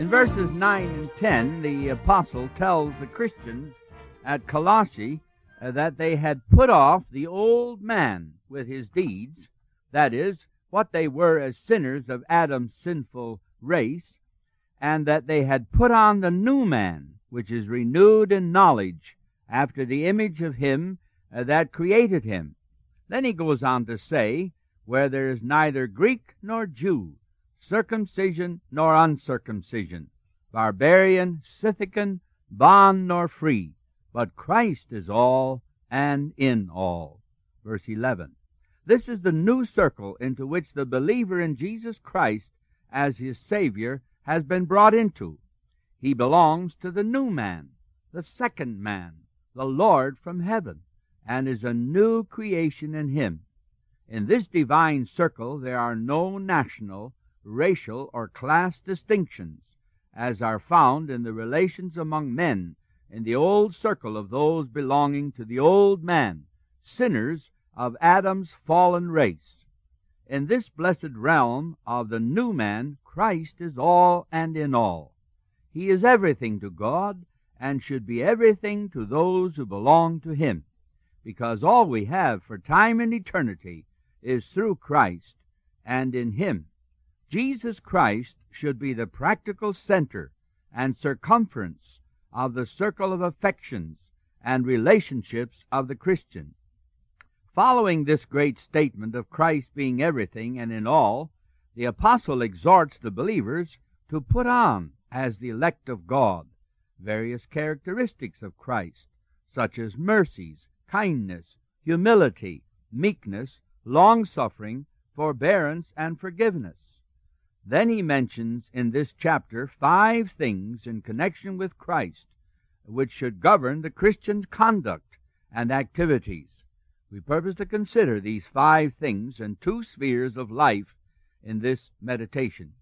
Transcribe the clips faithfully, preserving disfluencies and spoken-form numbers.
In verses nine and ten, the apostle tells the Christians at Colossae uh, that they had put off the old man with his deeds, that is, what they were as sinners of Adam's sinful race, and that they had put on the new man, which is renewed in knowledge after the image of him uh, that created him. Then he goes on to say, where there is neither Greek nor Jew, circumcision nor uncircumcision, barbarian, Scythican, bond nor free, but Christ is all and in all. Verse eleven. This is the new circle into which the believer in Jesus Christ as his Savior has been brought into. He belongs to the new man, the second man, the Lord from heaven, and is a new creation in him. In this divine circle there are no national, racial, or class distinctions, as are found in the relations among men in the old circle of those belonging to the old man, sinners of Adam's fallen race. In this blessed realm of the new man, Christ is all and in all. He is everything to God, and should be everything to those who belong to him, because all we have for time and eternity is through Christ and in him. Jesus Christ should be the practical center and circumference of the circle of affections and relationships of the Christian. Following this great statement of Christ being everything and in all, the apostle exhorts the believers to put on, as the elect of God, various characteristics of Christ, such as mercies, kindness, humility, meekness, long-suffering, forbearance, and forgiveness. Then he mentions in this chapter five things in connection with Christ which should govern the Christian's conduct and activities. We purpose to consider these five things in two spheres of life in this meditation.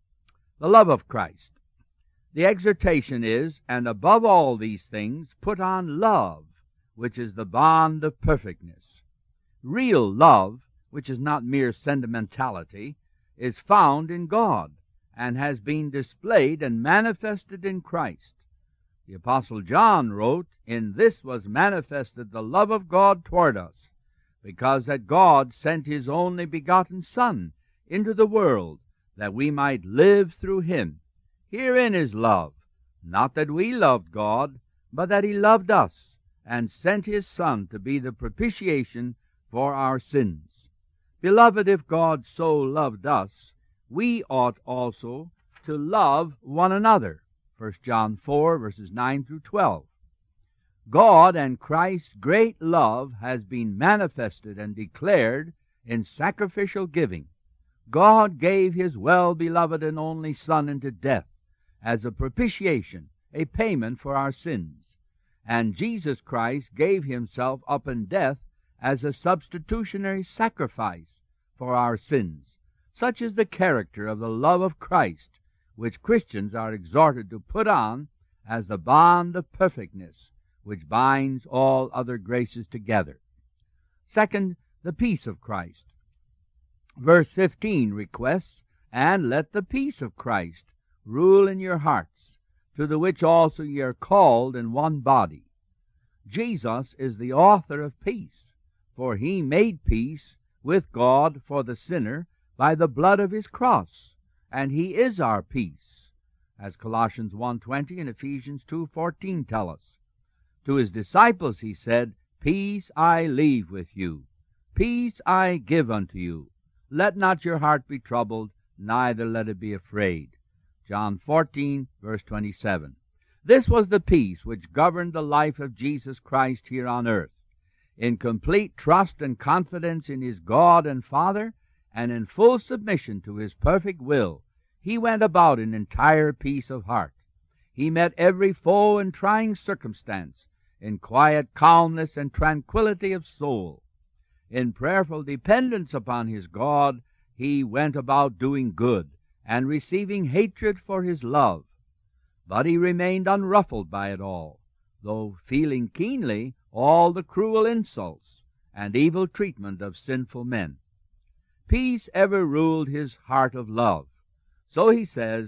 The love of Christ. The exhortation is, and above all these things, put on love, which is the bond of perfectness. Real love, which is not mere sentimentality, is found in God, and has been displayed and manifested in Christ. The Apostle John wrote, "In this was manifested the love of God toward us, because that God sent his only begotten Son into the world, that we might live through him. Herein is love, not that we loved God, but that he loved us, and sent his Son to be the propitiation for our sins. Beloved, if God so loved us, we ought also to love one another." First John four, verses nine through twelve. God and Christ's great love has been manifested and declared in sacrificial giving. God gave his well-beloved and only Son into death as a propitiation, a payment for our sins. And Jesus Christ gave himself up in death as a substitutionary sacrifice for our sins. Such is the character of the love of Christ, which Christians are exhorted to put on as the bond of perfectness, which binds all other graces together. Second, the peace of Christ. Verse fifteen requests, "And let the peace of Christ rule in your hearts, to the which also ye are called in one body." Jesus is the author of peace, for he made peace with God for the sinner by the blood of his cross, and he is our peace, as Colossians one twenty and Ephesians two fourteen tell us. To his disciples he said, "Peace I leave with you, peace I give unto you. Let not your heart be troubled, neither let it be afraid." John fourteen, verse twenty-seven. This was the peace which governed the life of Jesus Christ here on earth. In complete trust and confidence in his God and Father, and in full submission to his perfect will, he went about in entire peace of heart. He met every foe and trying circumstance in quiet calmness and tranquility of soul. In prayerful dependence upon his God, he went about doing good and receiving hatred for his love. But he remained unruffled by it all, though feeling keenly all the cruel insults and evil treatment of sinful men. Peace ever ruled his heart of love. So he says,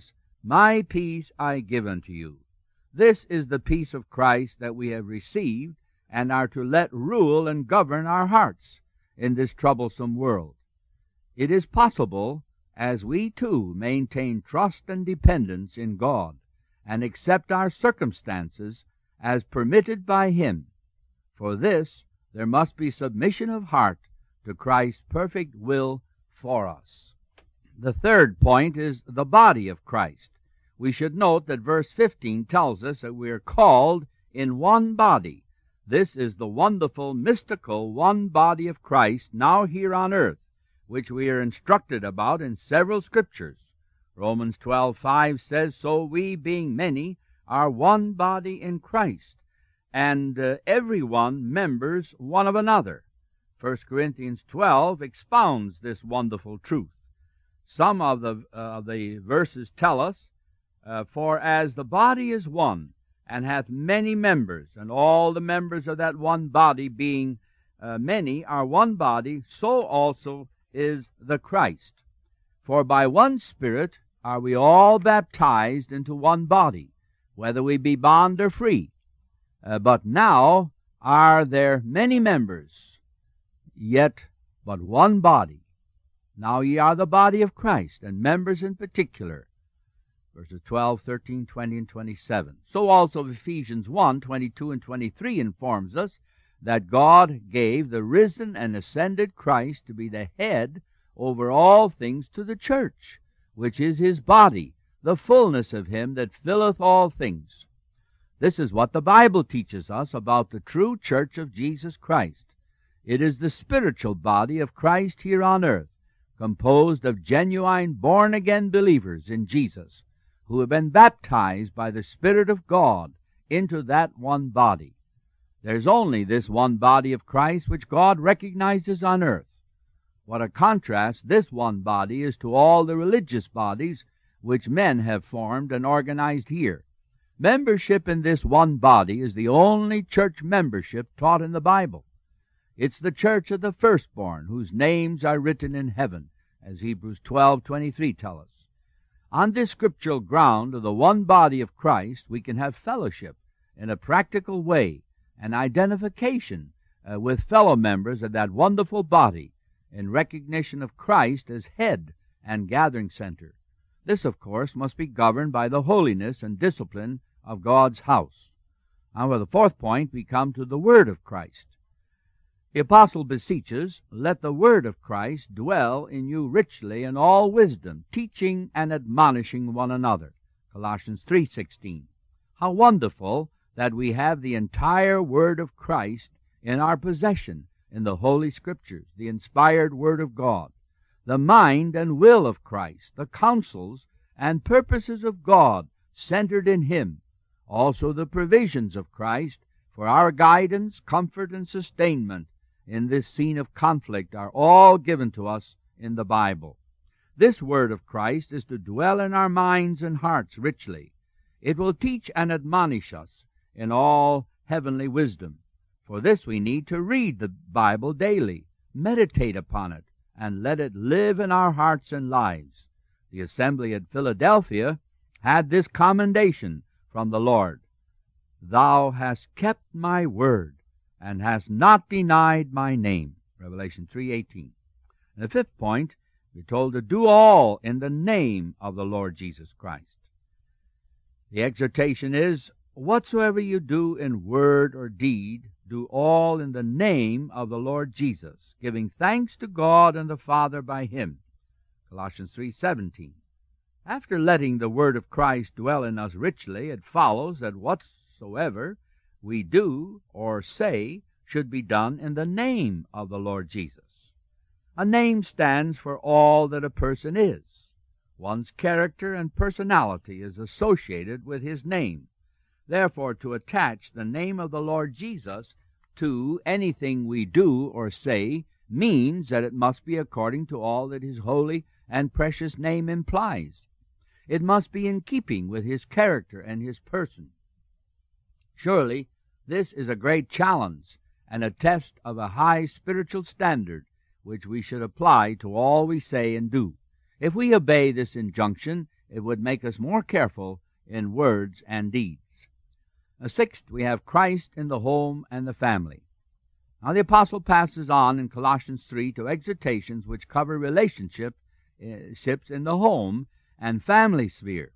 My peace I give unto you. This is the peace of Christ that we have received, and are to let rule and govern our hearts in this troublesome world. It is possible, as we too maintain trust and dependence in God, and accept our circumstances as permitted by Him. For this there must be submission of heart to Christ's perfect will for us. The third point is the body of Christ. We should note that verse fifteen tells us that we are called in one body. This is the wonderful, mystical one body of Christ now here on earth, which we are instructed about in several scriptures. Romans twelve five says, So we, being many, are one body in Christ, and uh, every one members one of another. First Corinthians twelve expounds this wonderful truth. Some of the, uh, the verses tell us, uh, For as the body is one, and hath many members, and all the members of that one body, being uh, many, are one body, so also is the Christ. For by one Spirit are we all baptized into one body, whether we be bond or free. Uh, but now are there many members, yet but one body. Now ye are the body of Christ, and members in particular. Verses twelve, thirteen, twenty, and twenty-seven. So also Ephesians one, twenty-two and twenty-three informs us that God gave the risen and ascended Christ to be the head over all things to the church, which is His body, the fullness of Him that filleth all things. This is what the Bible teaches us about the true church of Jesus Christ. It is the spiritual body of Christ here on earth, composed of genuine born-again believers in Jesus, who have been baptized by the Spirit of God into that one body. There's only this one body of Christ which God recognizes on earth. What a contrast this one body is to all the religious bodies which men have formed and organized here. Membership in this one body is the only church membership taught in the Bible. It's the church of the firstborn, whose names are written in heaven, as Hebrews twelve twenty-three tell us. On this scriptural ground of the one body of Christ, we can have fellowship in a practical way, and identification uh, with fellow members of that wonderful body in recognition of Christ as head and gathering center. This, of course, must be governed by the holiness and discipline of God's house. Now, for the fourth point, we come to the Word of Christ. The apostle beseeches, Let the word of Christ dwell in you richly in all wisdom, teaching and admonishing one another. Colossians three sixteen. How wonderful that we have the entire word of Christ in our possession in the Holy Scriptures, the inspired Word of God, the mind and will of Christ, the counsels and purposes of God centered in Him, also the provisions of Christ for our guidance, comfort, and sustainment in this scene of conflict are all given to us in the Bible. This word of Christ is to dwell in our minds and hearts richly. It will teach and admonish us in all heavenly wisdom. For this we need to read the Bible daily, meditate upon it, and let it live in our hearts and lives. The assembly at Philadelphia had this commendation from the Lord: Thou hast kept my word, and hast not denied my name. Revelation three eighteen. And the fifth point, we're told to do all in the name of the Lord Jesus Christ. The exhortation is, Whatsoever you do in word or deed, do all in the name of the Lord Jesus, giving thanks to God and the Father by Him. Colossians three seventeen. After letting the word of Christ dwell in us richly, it follows that whatsoever we do or say should be done in the name of the Lord Jesus. A name stands for all that a person is. One's character and personality is associated with his name. Therefore, to attach the name of the Lord Jesus to anything we do or say means that it must be according to all that His holy and precious name implies. It must be in keeping with His character and His person. Surely, this is a great challenge and a test of a high spiritual standard which we should apply to all we say and do. If we obey this injunction, it would make us more careful in words and deeds. Uh, sixth, we have Christ in the home and the family. Now the apostle passes on in Colossians three to exhortations which cover relationships in the home and family sphere.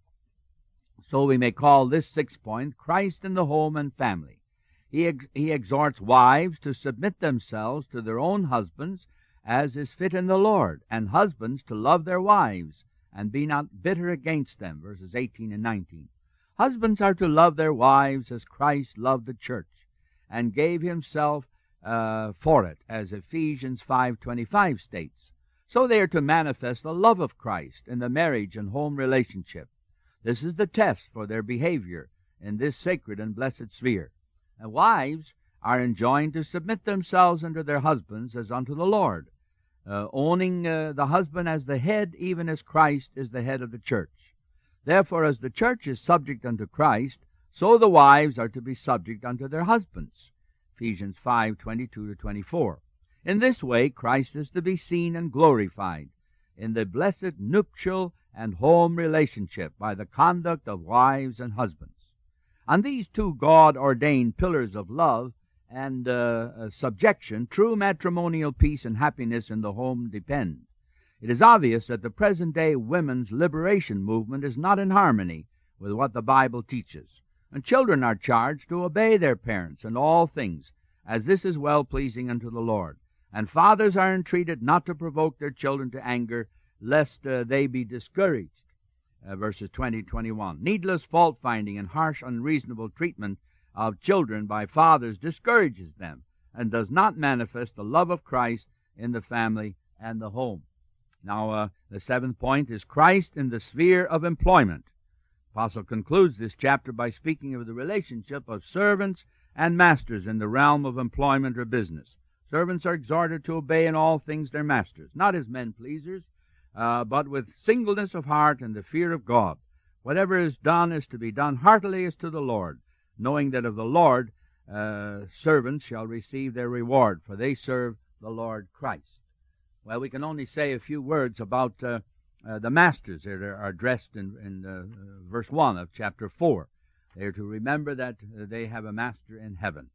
So we may call this sixth point Christ in the home and family. He, ex he exhorts wives to submit themselves to their own husbands as is fit in the Lord, and husbands to love their wives and be not bitter against them, verses eighteen and nineteen. Husbands are to love their wives as Christ loved the church and gave himself uh, for it, as Ephesians five twenty-five states. So they are to manifest the love of Christ in the marriage and home relationship. This is the test for their behavior in this sacred and blessed sphere. And wives are enjoined to submit themselves unto their husbands as unto the Lord, uh, owning uh, the husband as the head, even as Christ is the head of the church. Therefore, as the church is subject unto Christ, so the wives are to be subject unto their husbands. Ephesians five twenty-two to twenty-four. In this way, Christ is to be seen and glorified in the blessed nuptial and home relationship by the conduct of wives and husbands. On these two God-ordained pillars of love and uh, uh, subjection, true matrimonial peace and happiness in the home depend. It is obvious that the present-day women's liberation movement is not in harmony with what the Bible teaches, and children are charged to obey their parents in all things, as this is well-pleasing unto the Lord. And fathers are entreated not to provoke their children to anger, lest uh, they be discouraged. Uh, verses twenty to twenty-one. Needless fault-finding and harsh, unreasonable treatment of children by fathers discourages them and does not manifest the love of Christ in the family and the home. Now, uh, the seventh point is Christ in the sphere of employment. The apostle concludes this chapter by speaking of the relationship of servants and masters in the realm of employment or business. Servants are exhorted to obey in all things their masters, not as men-pleasers, uh, but with singleness of heart and the fear of God. Whatever is done is to be done heartily as to the Lord, knowing that of the Lord uh, servants shall receive their reward, for they serve the Lord Christ. Well, we can only say a few words about uh, uh, the masters that are addressed in, in uh, verse one of chapter four. They are to remember that uh, they have a master in heaven.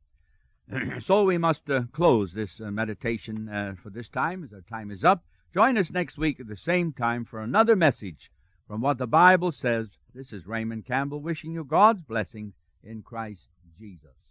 So we must uh, close this uh, meditation uh, for this time, as our time is up. Join us next week at the same time for another message from what the Bible says. This is Raymond Campbell wishing you God's blessing in Christ Jesus.